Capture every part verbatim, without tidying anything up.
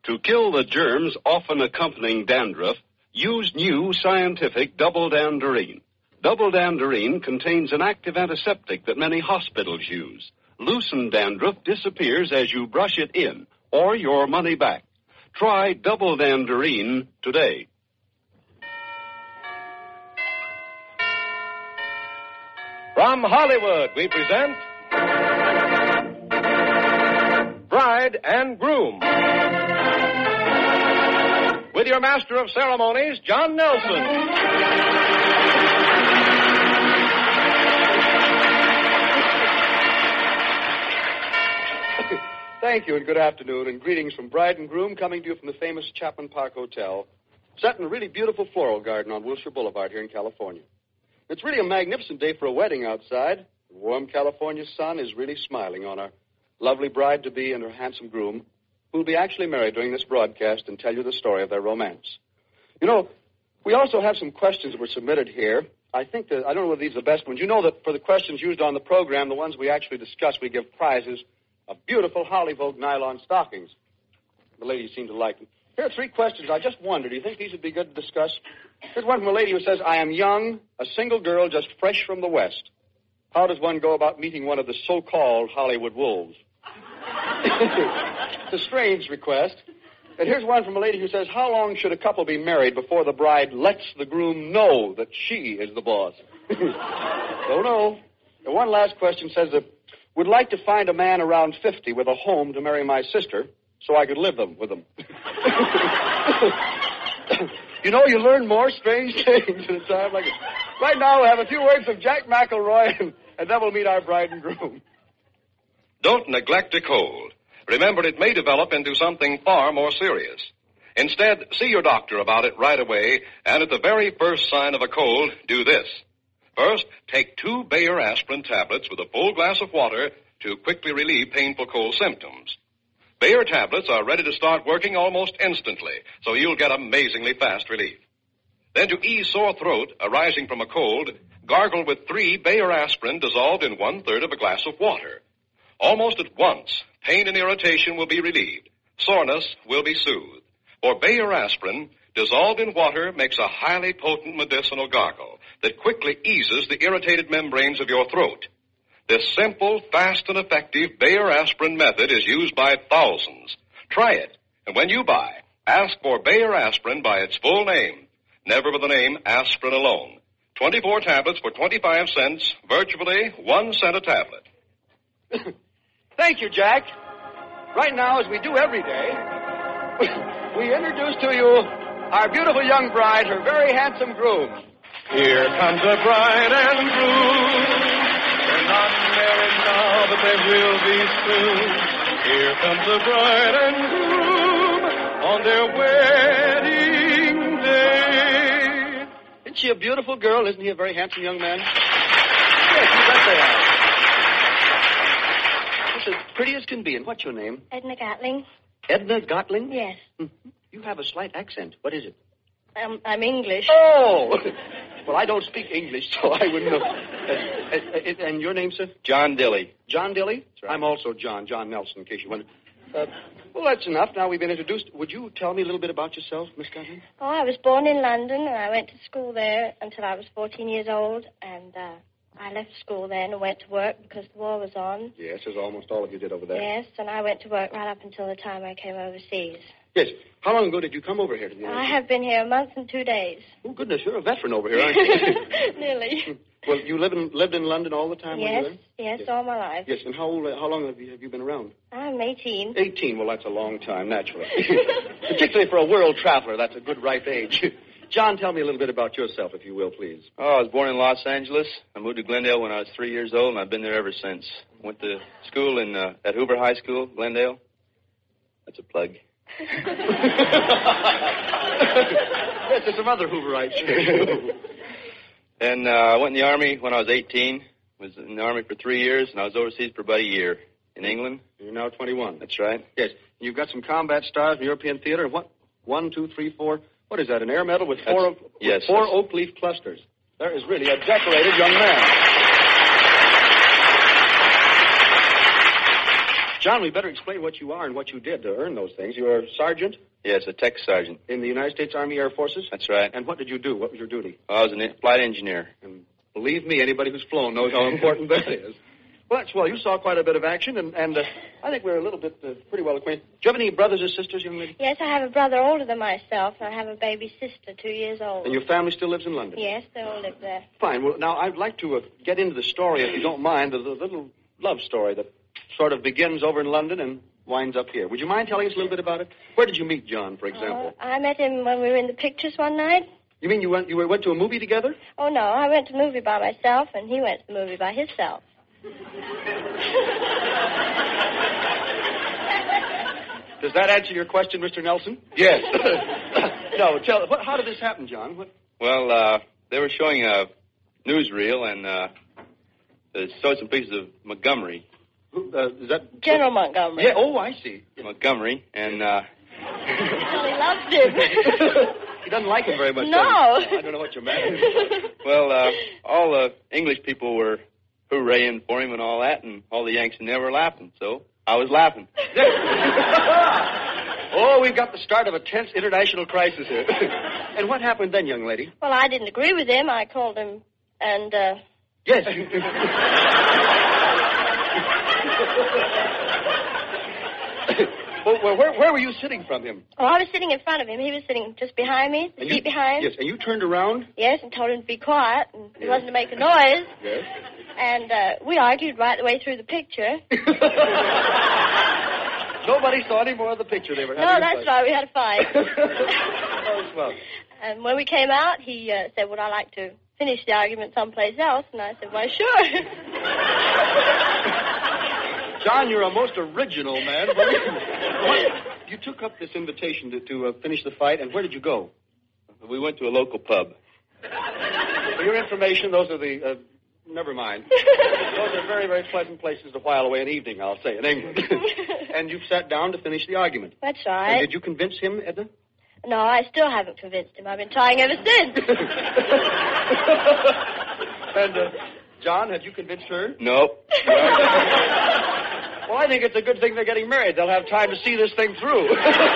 To kill the germs often accompanying dandruff, use new scientific double danderine. Double danderine contains an active antiseptic that many hospitals use. Loosened dandruff disappears as you brush it in, or your money back. Try double danderine today. From Hollywood, we present Bride and Groom. With your master of ceremonies, John Nelson. Thank you and good afternoon, and greetings from Bride and Groom, coming to you from the famous Chapman Park Hotel, set in a really beautiful floral garden on Wilshire Boulevard here in California. It's really a magnificent day for a wedding outside. The warm California sun is really smiling on our lovely bride-to-be and her handsome groom, who will be actually married during this broadcast and tell you the story of their romance. You know, we also have some questions that were submitted here. I think that, I don't know whether these are the best ones. You know that for the questions used on the program, the ones we actually discuss, we give prizes of beautiful Hollywood nylon stockings. The ladies seem to like them. Here are three questions. I just wondered, do you think these would be good to discuss? Here's one from a lady who says, I am young, a single girl just fresh from the West. How does one go about meeting one of the so-called Hollywood wolves? It's a strange request. And here's one from a lady who says, how long should a couple be married before the bride lets the groom know that she is the boss? Don't know. And one last question says that, would like to find a man around fifty with a home to marry my sister so I could live them with them. You know, you learn more strange things at a time like it. Right now, we'll have a few words of Jack McElroy, and, and then we'll meet our bride and groom. Don't neglect a cold. Remember, it may develop into something far more serious. Instead, see your doctor about it right away, and at the very first sign of a cold, do this. First, take two Bayer aspirin tablets with a full glass of water to quickly relieve painful cold symptoms. Bayer tablets are ready to start working almost instantly, so you'll get amazingly fast relief. Then to ease sore throat arising from a cold, gargle with three Bayer aspirin dissolved in one-third of a glass of water. Almost at once, pain and irritation will be relieved. Soreness will be soothed. For Bayer aspirin, dissolved in water makes a highly potent medicinal gargle that quickly eases the irritated membranes of your throat. This simple, fast, and effective Bayer aspirin method is used by thousands. Try it, and when you buy, ask for Bayer aspirin by its full name, never with the name aspirin alone. twenty-four tablets for twenty-five cents, virtually one cent a tablet. Thank you, Jack. Right now, as we do every day, we introduce to you our beautiful young bride, her very handsome groom. Here comes the bride and groom. They're not married now, but they will be soon. Here comes the bride and groom on their wedding day. Isn't she a beautiful girl? Isn't he a very handsome young man? Yes, you bet they are. She's as pretty as can be. And what's your name? Edna Gatling. Edna Gatling? Yes. Mm-hmm. You have a slight accent. What is it? Um, I'm English. Oh! Well, I don't speak English, so I wouldn't know. Uh, uh, uh, and your name, sir? John Dilly. John Dilly? That's right. I'm also John, John Nelson, in case you wonder. Uh, well, that's enough. Now we've been introduced. Would you tell me a little bit about yourself, Miss Gatling? Oh, I was born in London, and I went to school there until I was fourteen years old, and uh, I left school then and went to work because the war was on. Yes, as almost all of you did over there. Yes, and I went to work right up until the time I came overseas. Yes. How long ago did you come over here to the United I have been here a month and two days. Oh, goodness, you're a veteran over here, aren't you? Nearly. Well, you live in, lived in London all the time? Yes, when you were there? yes, yes, all my life. Yes, and how old, how long have you, have you been around? I'm eighteen. eighteen, well, that's a long time, naturally. Particularly for a world traveler, that's a good ripe age. John, tell me a little bit about yourself, if you will, please. Oh, I was born in Los Angeles. I moved to Glendale when I was three years old, and I've been there ever since. Went to school in uh, at Hoover High School, Glendale. That's a plug. Yes, there's some other Hooverites. And uh, I went in the Army when I was eighteen. Was in the Army for three years, and I was overseas for about a year in England. You're now twenty-one. That's right. Yes. You've got some combat stars in European theater. And what? One, two, three, four. What is that, an air medal with four, That's, yes, with four that's... oak leaf clusters? There is really a decorated young man. John, we better explain what you are and what you did to earn those things. You're a sergeant? Yes, a tech sergeant. In the United States Army Air Forces? That's right. And what did you do? What was your duty? I was a flight engineer. And believe me, anybody who's flown knows how important that is. Well, that's well. You saw quite a bit of action, and, and uh, I think we're a little bit uh, pretty well acquainted. Do you have any brothers or sisters, young lady? Yes, I have a brother older than myself, and I have a baby sister, two years old. And your family still lives in London? Yes, they all live there. Fine. Well, now, I'd like to uh, get into the story, if you don't mind, the, the little love story that sort of begins over in London and winds up here. Would you mind telling us a little bit about it? Where did you meet John, for example? Uh, I met him when we were in the pictures one night. You mean you went you went to a movie together? Oh, no, I went to the movie by myself, and he went to the movie by himself. Does that answer your question, Mister Nelson? Yes. No, tell what, how did this happen, John? What? Well, uh, they were showing a newsreel, and uh, they showed some pieces of Montgomery. Who, uh, is that General Montgomery. Yeah. Oh, I see. Montgomery, and uh, Well, he loved him. He doesn't like him very much. No. does he? I don't know what you're mad at. well, uh, all the English people were hooraying for him and all that, and all the Yanks in there were laughing, so I was laughing. Oh, we've got the start of a tense international crisis here. And what happened then, young lady? Well, I didn't agree with him. I called him, and, uh... Yes. Well, well where, where were you sitting from him? Oh, I was sitting in front of him. He was sitting just behind me, the And seat you, behind. Yes, and you turned around? Yes, and told him to be quiet, and he wasn't to make a noise. Yes. And uh, we argued right the way through the picture. Nobody saw any more of the picture they were having. No, that's right. We had a fight. Oh, swell. And when we came out, he uh, said, would I like to finish the argument someplace else? And I said, why, sure. John, you're a most original man. Believe me. What? You took up this invitation to, to uh, finish the fight, and where did you go? We went to a local pub. For your information, those are the... Uh, never mind. Those are very, very pleasant places to while away an evening, I'll say, in England. And you sat down to finish the argument. That's right. And did you convince him, Edna? No, I still haven't convinced him. I've been trying ever since. And, uh, John, have you convinced her? Nope. Well, I think it's a good thing they're getting married. They'll have time to see this thing through.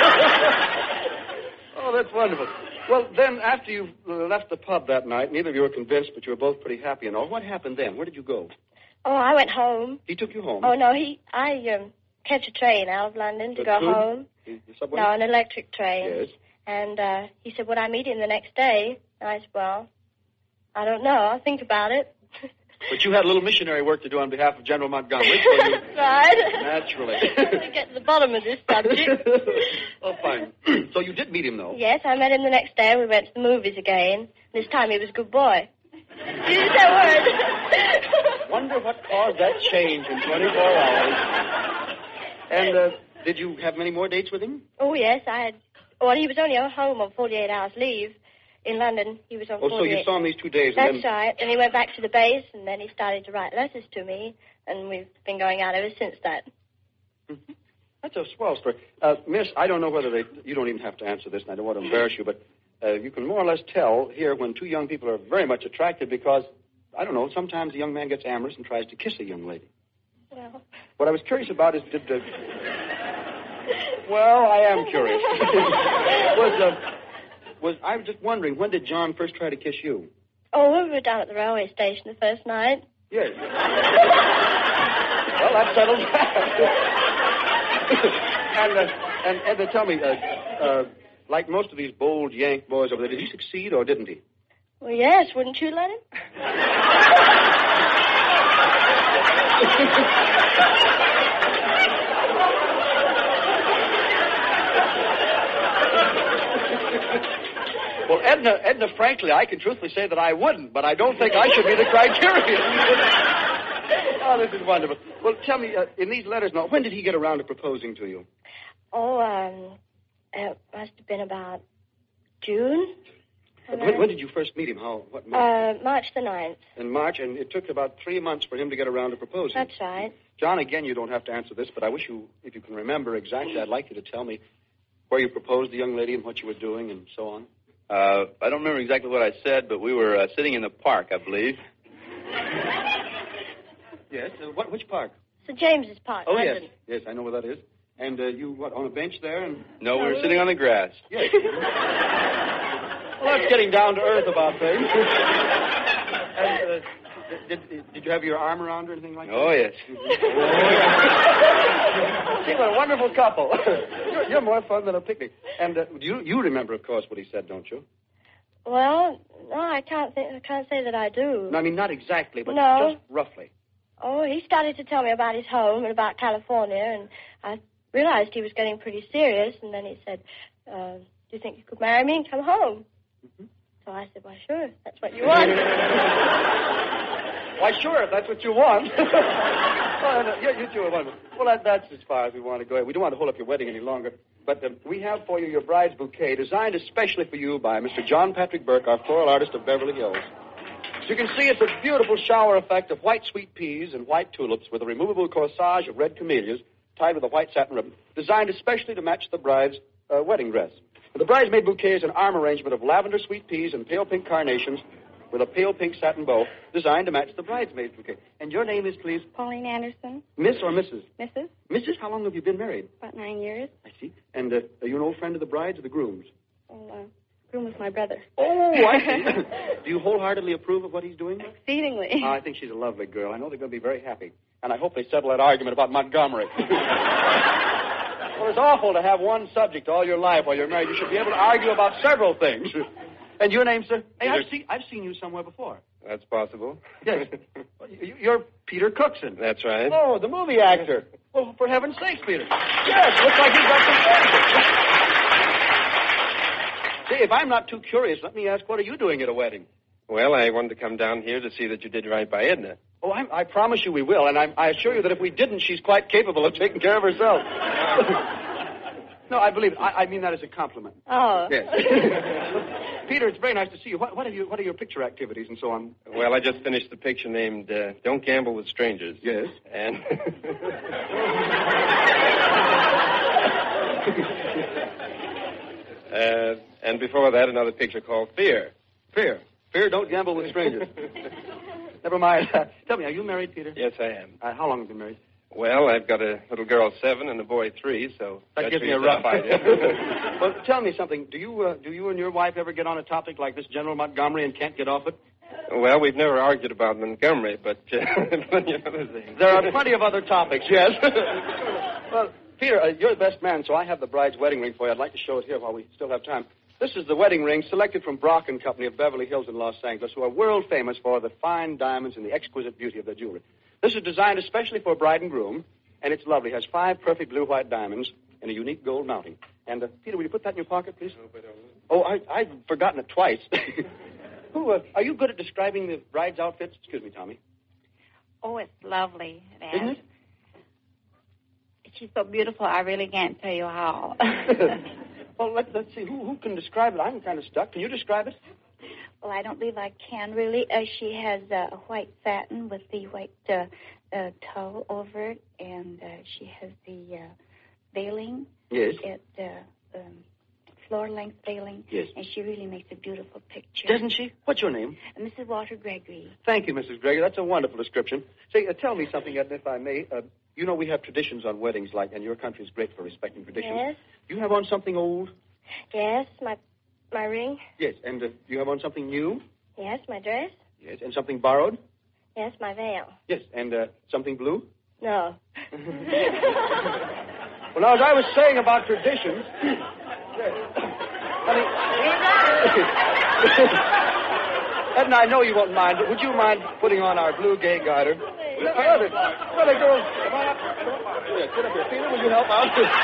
Oh, that's wonderful. Well, then, after you left the pub that night, neither of you were convinced, but you were both pretty happy and all. What happened then? Where did you go? Oh, I went home. He took you home? Oh, no, he... I um, catch a train out of London to The go tube? home. The, the subway? No, an electric train. Yes. And uh, he said, would I meet him the next day? And I said, well, I don't know. I'll think about it. But you had a little missionary work to do on behalf of General Montgomery. So you... That's right. Naturally. To get to the bottom of this subject. Oh, fine. So you did meet him, though? Yes, I met him the next day. We went to the movies again. This time he was a good boy. Use that word. Wonder what caused that change in twenty-four hours. And uh, did you have many more dates with him? Oh, yes, I had... Well, he was only home on forty-eight hours leave. In London, he was on Oh, so forty-eight. you saw him these two days. That's and then... right. And he went back to the base, and then he started to write letters to me, and we've been going out ever since that. Mm-hmm. That's a swell story. Uh, miss, I don't know whether they... You don't even have to answer this, and I don't want to embarrass you, but uh, you can more or less tell here when two young people are very much attracted because, I don't know, sometimes a young man gets amorous and tries to kiss a young lady. Well... What I was curious about is, did... Uh... Well, I am curious. was, uh... Was I was just wondering, when did John first try to kiss you? Oh, we were down at the railway station the first night. Yes. Well, that settles that. and, uh, and, Edna, tell me, uh, uh, like most of these bold Yank boys over there, did he succeed or didn't he? Well, yes, wouldn't you let him? Well, Edna, Edna, frankly, I can truthfully say that I wouldn't, but I don't think I should be the criterion. Oh, this is wonderful. Well, tell me, uh, in these letters now, when did he get around to proposing to you? Oh, um, it must have been about June. When, when did you first meet him? How? What month? Uh, March the ninth. In March, and it took about three months for him to get around to proposing. That's right. John, again, you don't have to answer this, but I wish you, if you can remember exactly, I'd like you to tell me where you proposed the young lady and what you were doing and so on. Uh, I don't remember exactly what I said, but we were uh, sitting in the park, I believe. Yes? Uh, what? Which park? Saint James's Park, Oh, London. yes. Yes, I know where that is. And uh, you, what, on a bench there? And No, we were sitting on the grass. Yes. Well, that's getting down to earth about things. and, uh, did, did, did you have your arm around or anything like that? Oh, yes. See, what a wonderful couple. you're, you're more fun than a picnic. And uh, you you remember, of course, what he said, don't you? Well, no, I can't think, I can't say that I do. No, I mean, not exactly, but No. just roughly. Oh, he started to tell me about his home and about California, and I realized he was getting pretty serious, and then he said, uh, do you think you could marry me and come home? Mm-hmm. So I said, well, sure, if that's what you want. Why, sure, if that's what you want. well, no, you, you two are wonderful. Well, that, that's as far as we want to go. We don't want to hold up your wedding any longer. But um, we have for you your bride's bouquet, designed especially for you by Mister John Patrick Burke, our floral artist of Beverly Hills. As you can see, it's a beautiful shower effect of white sweet peas and white tulips with a removable corsage of red camellias tied with a white satin ribbon, designed especially to match the bride's uh, wedding dress. The bridesmaid bouquet is an arm arrangement of lavender sweet peas and pale pink carnations with a pale pink satin bow designed to match the bridesmaid bouquet. And your name is, please? Pauline Anderson. Miss or Missus? Missus Missus, how long have you been married? About nine years. I see. And uh, are you an old friend of the bride's or the groom's? Oh, uh, groom was my brother. Oh, I see. Do you wholeheartardly approve of what he's doing? Exceedingly. Oh, I think she's a lovely girl. I know they're going to be very happy. And I hope they settle that argument about Montgomery. Well, it's awful to have one subject all your life while you're married. You should be able to argue about several things. And your name, sir? Hey, I've seen, I've seen you somewhere before. That's possible. Yes. You're Peter Cookson. That's right. Oh, the movie actor. Well, for heaven's sakes, Peter. Yes, looks like you've got some fancy. See, if I'm not too curious, let me ask, what are you doing at a wedding? Well, I wanted to come down here to see that you did right by Edna. Oh, I, I promise you we will, and I, I assure you that if we didn't, she's quite capable of taking care of herself. No, I believe it. I, I mean that as a compliment. Oh. Yes. Peter, it's very nice to see you. What, what, are you. what are your picture activities and so on? Well, I just finished the picture named uh, Don't Gamble with Strangers. Yes. And... uh, and before that, another picture called Fear. Fear. Fear, don't gamble with strangers. Never mind. Tell me, are you married, Peter? Yes, I am. Uh, how long have you been married? Well, I've got a little girl seven and a boy three, so that gives me a rough idea. Well, tell me something. Do you uh, do you and your wife ever get on a topic like this, General Montgomery, and can't get off it? Well, we've never argued about Montgomery, but uh, plenty of other things. There are plenty of other topics, yes. Well, Peter, uh, you're the best man, so I have the bride's wedding ring for you. I'd like to show it here while we still have time. This is the wedding ring selected from Brock and Company of Beverly Hills in Los Angeles, who are world famous for the fine diamonds and the exquisite beauty of their jewelry. This is designed especially for bride and groom, and it's lovely. It has five perfect blue-white diamonds and a unique gold mounting. And, uh, Peter, will you put that in your pocket, please? Oh, I, I've forgotten it twice. Who, uh, are you good at describing the bride's outfits? Excuse me, Tommy. Oh, it's lovely. It Isn't it? She's so beautiful, I really can't tell you how. Well, let's, let's see. Who, who can describe it? I'm kind of stuck. Can you describe it? Well, I don't believe I can, really. Uh, she has uh, a white satin with the white uh, uh, tulle over it, and uh, she has the uh, veiling. Yes. It, uh, um, floor-length veiling. Yes. And she really makes a beautiful picture. Doesn't she? What's your name? Uh, Missus Walter Gregory. Thank you, Missus Gregory. That's a wonderful description. Say, uh, tell me something, Edna, if I may. Uh, you know we have traditions on weddings, like, and your country is great for respecting traditions. Yes. Do you have on something old? Yes, my my ring. Yes. And uh, do you have on something new? Yes, my dress. Yes. And something borrowed? Yes, my veil. Yes. And uh, something blue? No. Well, now, as I was saying about traditions... Honey... Edna, I know you won't mind, but would you mind putting on our blue gay garter? Brother, brother, girls, come on up. Yeah, get up here. Peter, will you help out?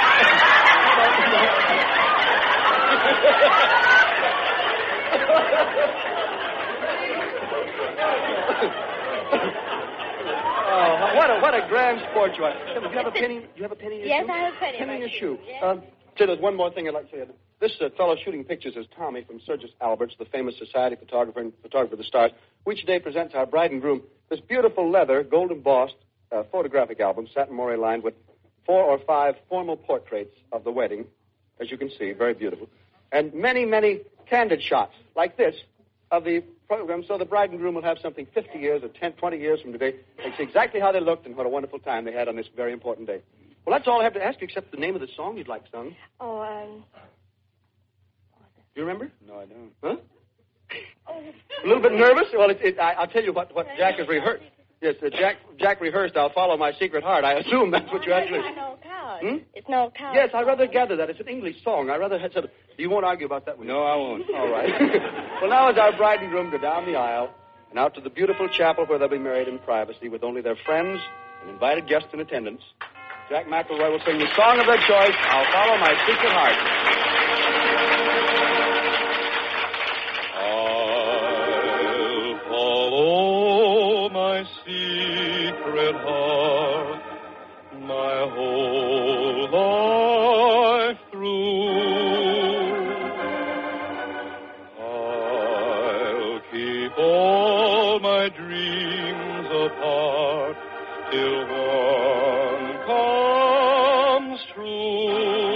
Oh, what a what a grand sport you are. Do you have a penny? Do you have a penny in your Yes, shoe? I have a penny in Penny in my your shoe. shoe. Yes. Um, say, there's one more thing I'd like to say. This uh, fellow shooting pictures is Tommy from Sergius Alberts, the famous society photographer and photographer of the stars, who each day presents our bride and groom this beautiful leather, gold embossed uh, photographic album, satin moire lined with four or five formal portraits of the wedding, as you can see, very beautiful, and many, many candid shots like this of the program, so the bride and groom will have something fifty years or ten, twenty years from today. They see exactly how they looked and what a wonderful time they had on this very important day. Well, that's all I have to ask you, except the name of the song you'd like sung. Oh, um... Do you remember? No, I don't. Huh? A little bit nervous? Well, it, it, I, I'll tell you what, what Jack has rehearsed. Yes, uh, Jack Jack rehearsed, I'll follow my secret heart. I assume that's what you actually... It's no coward. Hmm? It's no coward. Yes, I rather gather that. It's an English song. I rather had said... You won't argue about that, will you? No, I won't. All right. Well, now as our bride and groom go down the aisle and out to the beautiful chapel where they'll be married in privacy with only their friends and invited guests in attendance, Jack McElroy will sing the song of their choice, I'll Follow My Secret Heart. Follow my secret heart, my whole life through. I'll keep all my dreams apart till one comes true.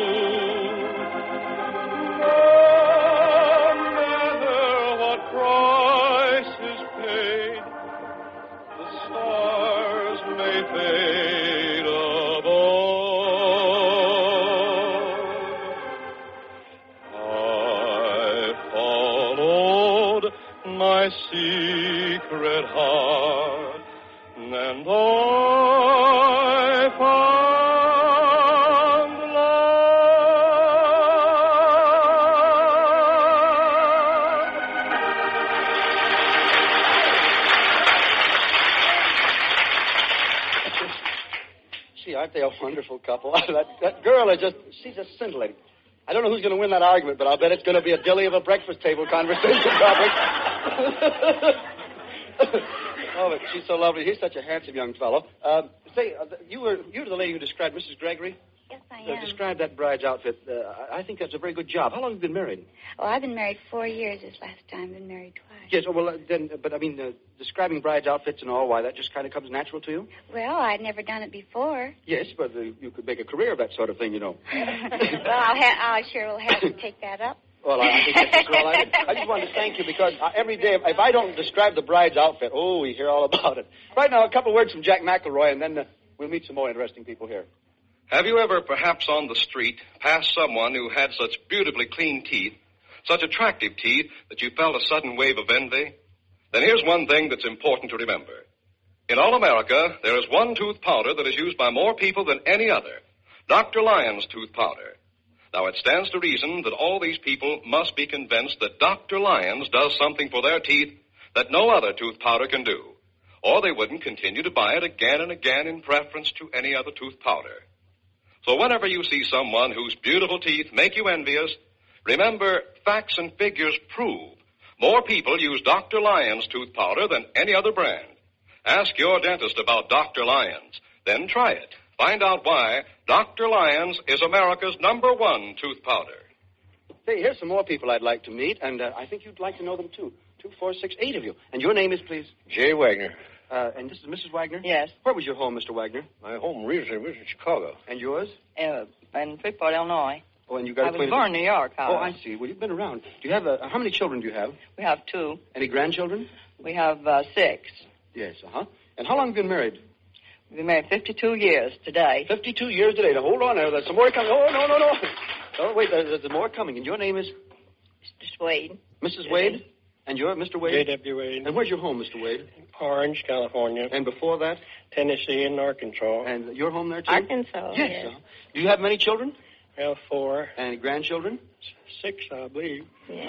My secret heart, and I found love. Gee, aren't they a wonderful couple? that, that girl is just, she's just scintillating. I don't know who's going to win that argument, but I'll bet it's going to be a dilly of a breakfast table conversation topic. Oh, but she's so lovely. He's such a handsome young fellow. Uh, say, uh, you were you were the lady who described Missus Gregory? Yes, I Uh, am. describe that bride's outfit. Uh, I I think that's a very good job. How long have you been married? Oh, I've been married four years this last time. Been married twice. Yes, oh, well, uh, then, uh, but I mean, uh, describing bride's outfits and all, why, that just kind of comes natural to you? Well, I'd never done it before. Yes, but uh, you could make a career of that sort of thing, you know. Well, I'll ha- I sure will have to take that up. Well, I, I think that's just all I did. I just wanted to thank you because uh, every day, if, if I don't describe the bride's outfit, oh, we hear all about it. Right now, a couple words from Jack McElroy, and then uh, we'll meet some more interesting people here. Have you ever, perhaps on the street, passed someone who had such beautifully clean teeth, such attractive teeth, that you felt a sudden wave of envy? Then here's one thing that's important to remember. In all America, there is one tooth powder that is used by more people than any other, Doctor Lyon's tooth powder. Now, it stands to reason that all these people must be convinced that Doctor Lyon's does something for their teeth that no other tooth powder can do, or they wouldn't continue to buy it again and again in preference to any other tooth powder. So whenever you see someone whose beautiful teeth make you envious, remember, facts and figures prove more people use Doctor Lyon's tooth powder than any other brand. Ask your dentist about Doctor Lyon's, then try it. Find out why Doctor Lyon's is America's number one tooth powder. Say, here's some more people I'd like to meet, and uh, I think you'd like to know them, too. Two, four, six, eight of you. And your name is, please? Jay Wagner. Uh, and this is Missus Wagner? Yes. Where was your home, Mister Wagner? My home recently was in Chicago. And yours? Uh, in Freeport, Illinois. Oh, and you got I was acquainted- born in New York, Oh, however. I see. Well, you've been around. Do you have, uh, how many children do you have? We have two. Any grandchildren? We have uh, six. Yes, uh-huh. And how long have you been married? We've been married fifty-two years today. fifty-two years today. Now, hold on there. There's some more coming. Oh, no, no, no. Oh, wait, there's, there's more coming. And your name is? Mister Wade. Missus Wade? And you're Mister Wade? J W Wade. And where's your home, Mister Wade? Orange, California. And before that? Tennessee and Arkansas. And your home there, too? Arkansas. Yes. Yes. uh-huh. Do you have many children? I have four. And grandchildren? Six, I believe.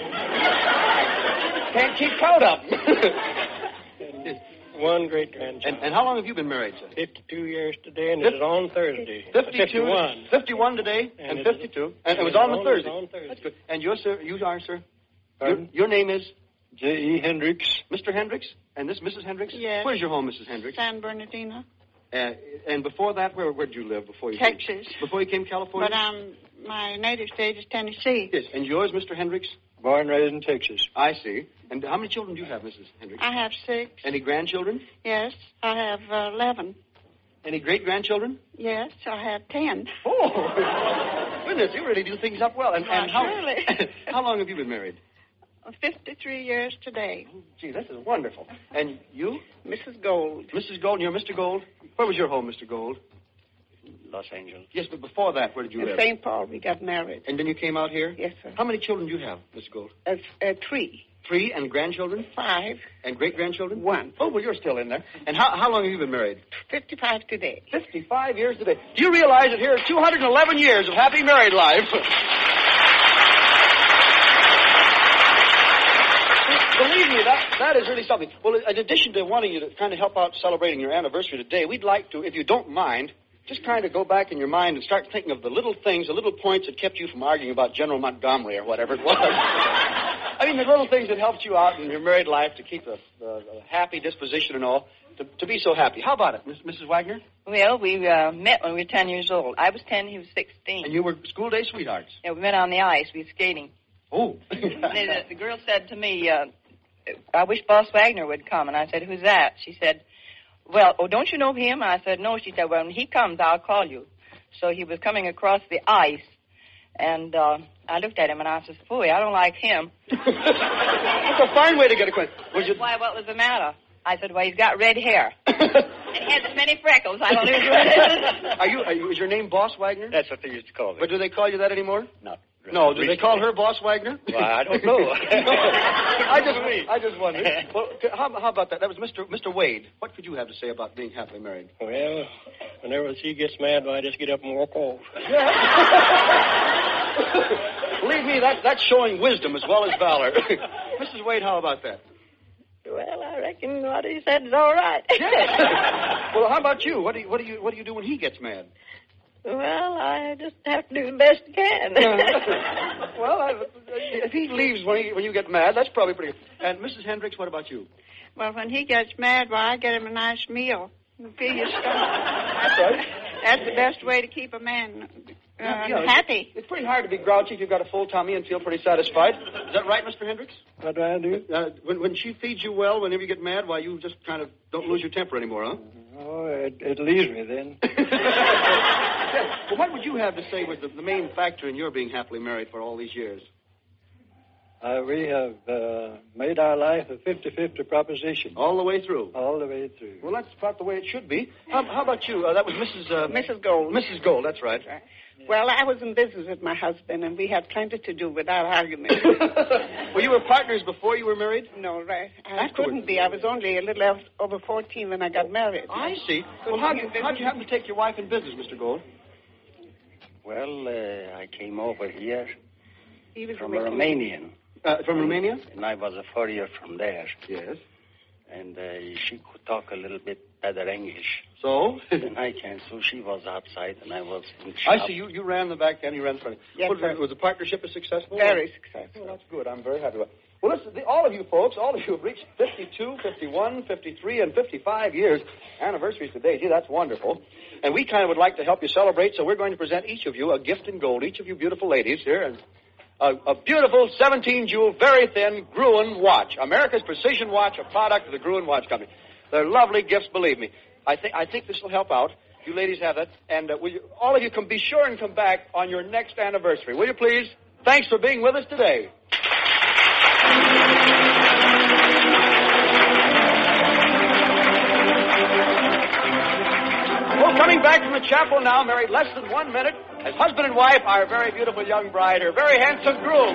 Can't keep count of them. One great grandchild. and, and how long have you been married, sir? fifty-two years today, and Fif- it is on Thursday. fifty-two. fifty-one. fifty-one today, And and, it is- fifty-two. And, it and was it on is the on- Thursday. on Thursday. That's good. And you're, sir, you are, sir? Your, Pardon? your name is? J E Hendricks. Mister Hendricks? And this Missus Hendricks? Yes. Where's your home, Missus Hendricks? San Bernardino, Uh, and before that, where where did you live before you Texas. came? Before you came to California? But um, my native state is Tennessee. Yes. And yours, Mister Hendricks? Born and raised in Texas. I see. And how many children do you have, Missus Hendricks? I have six. Any grandchildren? Yes, I have uh, eleven. Any great-grandchildren? Yes, I have ten. Oh, goodness, you really do things up well. And, and Why, how, surely. how long have you been married? fifty-three years today. Oh, gee, this is wonderful. And you? Missus Gold. Missus Gold, and you're Mister Gold? Where was your home, Mister Gold? Los Angeles. Yes, but before that, where did you In live? Saint Paul, we got married. And then you came out here? Yes, sir. How many children do you have, Miss Gold? Uh, uh, three. Three, and grandchildren? Five. And great-grandchildren? One. Oh, well, you're still in there. And how, how long have you been married? Fifty-five today. Fifty-five years today. Do you realize that here are two hundred eleven years of happy married life? Believe me, that, that is really something. Well, in addition to wanting you to kind of help out celebrating your anniversary today, we'd like to, if you don't mind, just kind of go back in your mind and start thinking of the little things, the little points that kept you from arguing about General Montgomery or whatever it was. I mean, the little things that helped you out in your married life to keep a, a, a happy disposition and all, to, to be so happy. How about it, Miss, Missus Wagner? Well, we uh, met when we were ten years old. I was ten, he was sixteen. And you were school day sweethearts? Yeah, we met on the ice. We were skating. Oh. And the, the girl said to me, uh, I wish Boss Wagner would come. And I said, who's that? She said, well, oh, don't you know him? I said, no. She said, well, when he comes, I'll call you. So he was coming across the ice, and uh, I looked at him, and I said, phooey, I don't like him. That's a fine way to get acquainted. Was you... Why, what was the matter? I said, well, he's got red hair. And he has as many freckles. I don't know what it is. Are you, are you, is your name Boss Wagner? That's what they used to call me. But do they call you that anymore? Not really. No, do they call her Boss Wagner? Well, I don't know. I just, I just wondered. Well, how, how about that? That was Mister Mister Wade. What could you have to say about being happily married? Well, whenever she gets mad, I just get up and walk off. Believe me, that, that's showing wisdom as well as valor. Missus Wade, how about that? Well, I reckon what he said is all right. Well, how about you? What do you, what do you, what do you do when he gets mad? Well, I just have to do the best I can. Well, I, if he leaves when, he, when you get mad, that's probably pretty good. And Missus Hendricks, what about you? Well, when he gets mad, well, I get him a nice meal. And fill your stomach. That's right. That's the best way to keep a man uh, Yeah, you know, happy. It's, it's pretty hard to be grouchy if you've got a full tummy and feel pretty satisfied. Is that right, Mister Hendricks? What do I do? Uh, when, when she feeds you well, whenever you get mad, why, you just kind of don't lose your temper anymore, huh? Oh, it, it leaves me then. Yeah. Well, what would you have to say was the, the main factor in your being happily married for all these years? Uh, we have uh, made our life a fifty-fifty proposition. All the way through? All the way through. Well, that's about the way it should be. How, how about you? Uh, that was Missus Uh, Missus Gold. Missus Gold, that's right. Well, I was in business with my husband, and we had plenty to do without argument. Well, you were partners before you were married? No, right. I Afterwards. couldn't be. I was only a little else over fourteen when I got married. I see. Well, how'd you, how'd you happen to take your wife in business, Mister Gold? Well, uh, I came over here He was from a a Romanian. Uh, from Romania? And I was a foreigner from there. Yes. And uh, she could talk a little bit better English So? than I can. So she was outside and I was in I shop. see. You, you ran the back end, you ran the front. Yes, was, sir. was the partnership a successful? Very successful. Well, that's good. I'm very happy about it. Well, listen, the, all of you folks, all of you have reached fifty-two, fifty-one, fifty-three, and fifty-five years anniversaries today. Gee, that's wonderful. And we kind of would like to help you celebrate, so we're going to present each of you a gift in gold, each of you beautiful ladies here, and a, a beautiful seventeen-jewel, very thin Gruen watch. America's precision watch, a product of the Gruen Watch Company. They're lovely gifts, believe me. I think I think this will help out. You ladies have that. And uh, will you, all of you can be sure and come back on your next anniversary. Will you please? Thanks for being with us today. Well, coming back from the chapel now, married less than one minute, as husband and wife, our very beautiful young bride, her very handsome groom.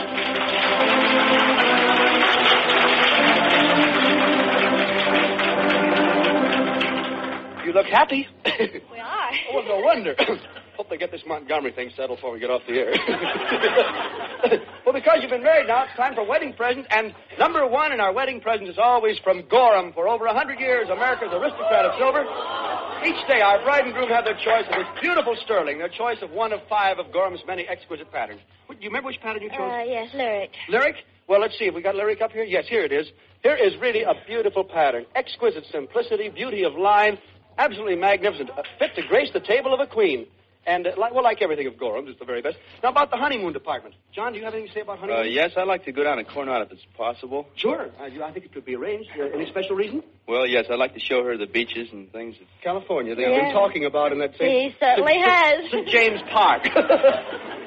You look happy. We are. Oh, no wonder. Hope they get this Montgomery thing settled before we get off the air. Well, because you've been married now, it's time for wedding presents. And number one in our wedding presents is always from Gorham. For over a hundred years, America's aristocrat of silver. Each day, our bride and groom have their choice of this beautiful sterling, their choice of one of five of Gorham's many exquisite patterns. Do you remember which pattern you chose? Uh, yes, lyric. Lyric? Well, let's see. Have we got lyric up here? Yes, here it is. Here is really a beautiful pattern. Exquisite simplicity, beauty of line, absolutely magnificent. Uh, fit to grace the table of a queen. And, uh, like, well, like everything of Gorham's, it's the very best. Now, about the honeymoon department. John, do you have anything to say about honeymoon? Uh, yes, I'd like to go down to Coronado if it's possible. Sure. Uh, you, I think it could be arranged. Uh, any special reason? Well, yes, I'd like to show her the beaches and things. California. They've Yeah. been talking about in that same... He certainly Saint- has. Saint James Park.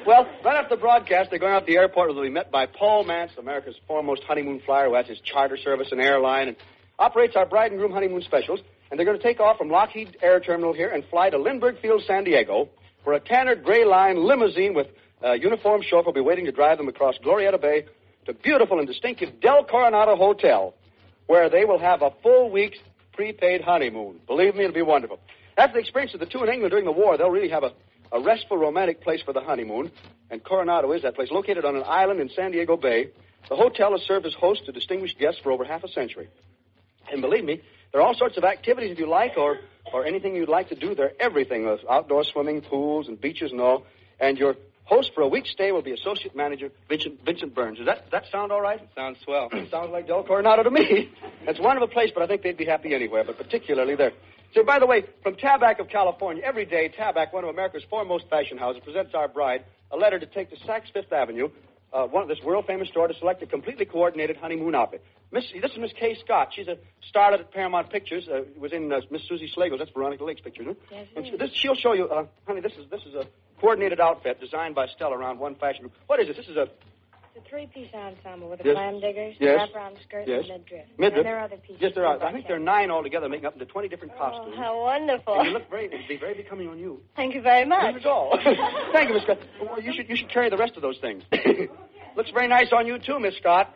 Well, right after the broadcast, they're going out to the airport where they'll be met by Paul Mance, America's foremost honeymoon flyer, who has his charter service and airline and operates our bride and groom honeymoon specials. And they're going to take off from Lockheed Air Terminal here and fly to Lindbergh Field, San Diego, where a Tanner Gray Line limousine with a uniformed chauffeur will be waiting to drive them across Glorieta Bay to beautiful and distinctive Del Coronado Hotel, where they will have a full week's prepaid honeymoon. Believe me, it'll be wonderful. After the experience of the two in England during the war, they'll really have a, a restful, romantic place for the honeymoon. And Coronado is that place, located on an island in San Diego Bay. The hotel has served as host to distinguished guests for over half a century. And believe me, there are all sorts of activities if you like, or, or anything you'd like to do. They're everything. There's outdoor swimming, pools, and beaches and all. And your host for a week's stay will be Associate Manager Vincent, Vincent Burns. Does that, that sound all right? It sounds swell. It sounds like Del Coronado to me. It's a wonderful place, but I think they'd be happy anywhere, but particularly there. So, by the way, from Tabac of California, every day, Tabac, one of America's foremost fashion houses, presents our bride a letter to take to Saks Fifth Avenue, uh, one of this world-famous store, to select a completely coordinated honeymoon outfit. Miss, this is Miss Kay Scott. She's a starlet at Paramount Pictures. Uh, was in uh, Miss Susie Slagle's. That's Veronica Lake's picture, huh? Yes, and she, this, she'll show you, uh, honey, this is this is a coordinated outfit designed by Stella around one fashion group. What is this? This is a... It's a three-piece ensemble with a Yes. clam diggers, Yes. wrap-around skirt, Yes. and midriff. Midriff. And there are other pieces. Yes, there are. too, I think there are nine altogether, making up into twenty different costumes. Oh, how wonderful. And you look very, it'd be very becoming on you. Thank you very much. Not at all. Thank you, Miss Scott. Well, you should you should carry the rest of those things. Looks very nice on you too, Miss Scott.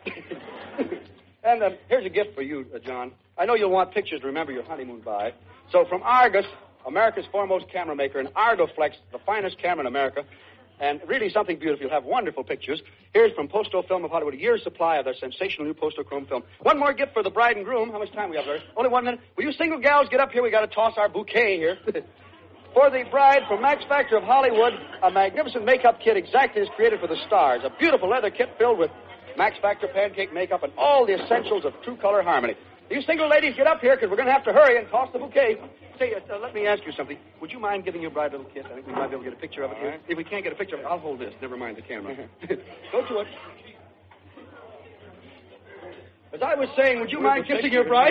And um, here's a gift for you, uh, John. I know you'll want pictures to remember your honeymoon by. So from Argus, America's foremost camera maker, and Argoflex, the finest camera in America, and really something beautiful. You'll have wonderful pictures. Here's from Posto Film of Hollywood, a year's supply of their sensational new Posto-Chrome film. One more gift for the bride and groom. How much time we have, Larry? Only one minute. Will you single gals get up here? We got to toss our bouquet here. For the bride from Max Factor of Hollywood, a magnificent makeup kit exactly as created for the stars. A beautiful leather kit filled with Max Factor pancake makeup and all the essentials of true color harmony. You single ladies, get up here, because we're going to have to hurry and toss the bouquet. Say, uh, let me ask you something. Would you mind giving your bride a little kiss? I think we might be able to get a picture of it here. Right. If we can't get a picture of it, I'll hold this. Never mind the camera. Go to it. As I was saying, would you mind kissing your bride?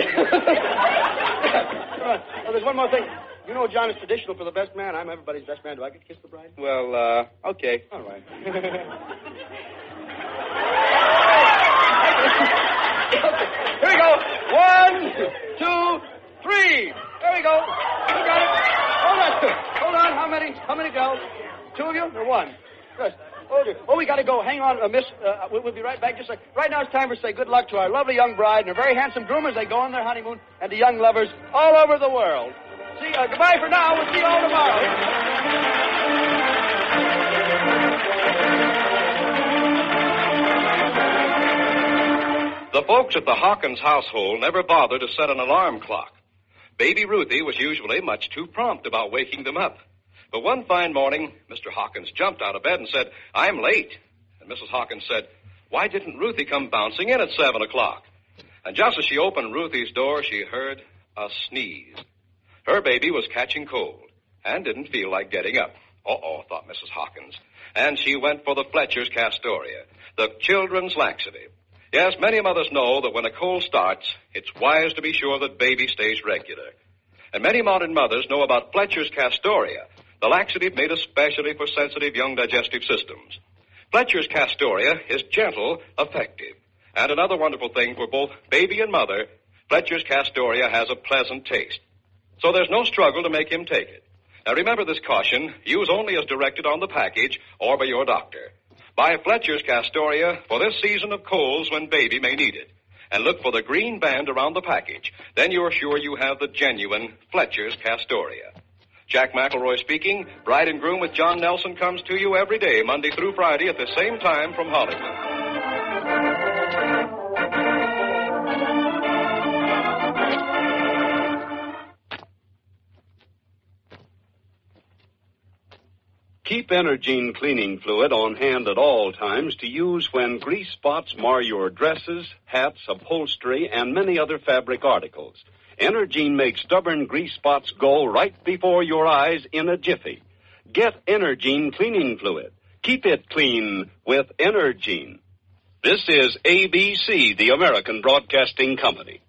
uh, well, there's one more thing. You know, John, it's traditional for the best man. I'm everybody's best man. Do I get to kiss the bride? Well, uh, okay. All right. Here we go. One, two, three. There we go. You got it. Hold on. Hold on. How many? How many girls? Two of you or one? Good. Oh, dear. Oh, we got to go. Hang on, uh, Miss. Uh, we'll, we'll be right back. Just like right now, it's time to say good luck to our lovely young bride and her very handsome groom as they go on their honeymoon, and to young lovers all over the world. See, uh, goodbye for now. We'll see you all tomorrow. The folks at the Hawkins household never bothered to set an alarm clock. Baby Ruthie was usually much too prompt about waking them up. But one fine morning, Mister Hawkins jumped out of bed and said, "I'm late." And Missus Hawkins said, "Why didn't Ruthie come bouncing in at seven o'clock?" And just as she opened Ruthie's door, she heard a sneeze. Her baby was catching cold and didn't feel like getting up. Uh-oh, thought Missus Hawkins. And she went for the Fletcher's Castoria, the children's laxative. Yes, many mothers know that when a cold starts, it's wise to be sure that baby stays regular. And many modern mothers know about Fletcher's Castoria, the laxative made especially for sensitive young digestive systems. Fletcher's Castoria is gentle, effective. And another wonderful thing for both baby and mother, Fletcher's Castoria has a pleasant taste. So there's no struggle to make him take it. Now remember this caution, use only as directed on the package or by your doctor. Buy Fletcher's Castoria for this season of colds when baby may need it. And look for the green band around the package. Then you're sure you have the genuine Fletcher's Castoria. Jack McElroy speaking. Bride and Groom with John Nelson comes to you every day, Monday through Friday at the same time from Hollywood. Keep Energine cleaning fluid on hand at all times to use when grease spots mar your dresses, hats, upholstery, and many other fabric articles. Energine makes stubborn grease spots go right before your eyes in a jiffy. Get Energine cleaning fluid. Keep it clean with Energine. This is A B C, the American Broadcasting Company.